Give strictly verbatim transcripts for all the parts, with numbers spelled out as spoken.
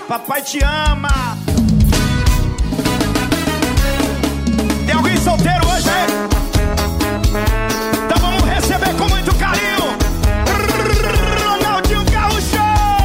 Papai te ama. Tem alguém solteiro hoje, hein? Então vamos receber com muito carinho Ronaldinho Gaúcho.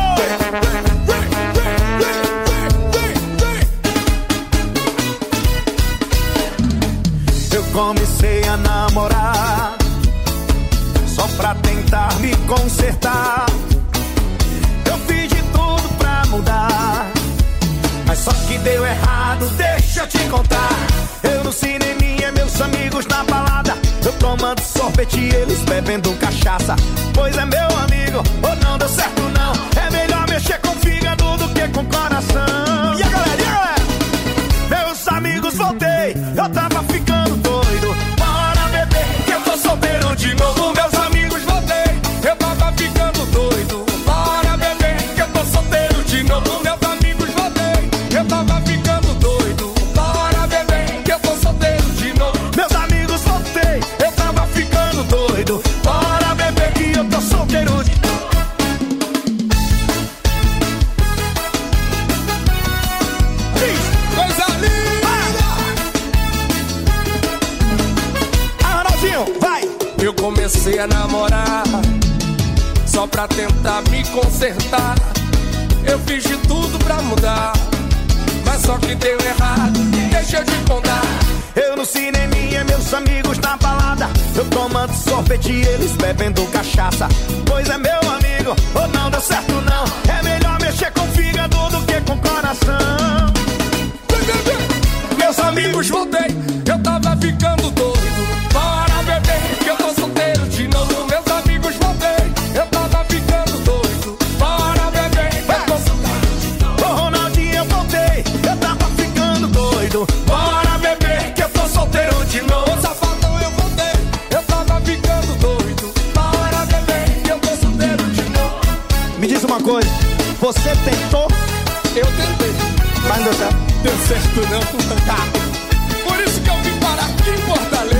Eu comecei a namorar só pra tentar me consertar. Eu fiz de tudo pra mudar, mas só que deu errado, deixa eu te contar. Eu no cineminha, meus amigos na balada, eu tomando sorvete e eles bebendo cachaça. Pois é, meu amigo, ou não deu certo não. É melhor mexer com o fígado do que com o coração. E a galera, yeah! Meus amigos, voltei, eu tava ficando doido. Bora beber, que eu tô solteiro de novo. Meus amigos, voltei, eu tava ficando doido. Bora beber, que eu tô solteiro de novo. Meus amigos, voltei, eu tava ficando doido. Bora beber, que eu tô solteiro de novo. Meus amigos, voltei, eu tava ficando doido. Bora beber, que eu tô solteiro de novo. Coisa linda! Ah, Ronaldinho, vai! Eu comecei a namorar só pra tentar me consertar. Eu fiz de tudo pra mudar, mas só que deu errado, deixa eu te contar. Eu no cineminha, meus amigos na balada, eu tomando sorvete e eles bebendo cachaça. Pois é, meu amigo, ou não deu certo não. É melhor mexer com o fígado do que com o coração. Meus amigos, voltei, eu tava ficando doido. Bora beber, que eu tô solteiro de novo. Meus amigos, voltei, eu tava ficando doido. Bora beber, que eu tô solteiro de novo. Ô Ronaldinho, eu voltei, eu tava ficando doido. Bora beber, que eu tô solteiro de novo. Ô safadão, eu voltei, eu tava ficando doido. Bora beber, que eu tô solteiro de novo. Me diz uma coisa, você tentou? Eu tentei, mas não deu certo. Deu certo não, tá. Por isso que eu vim parar aqui em Fortaleza.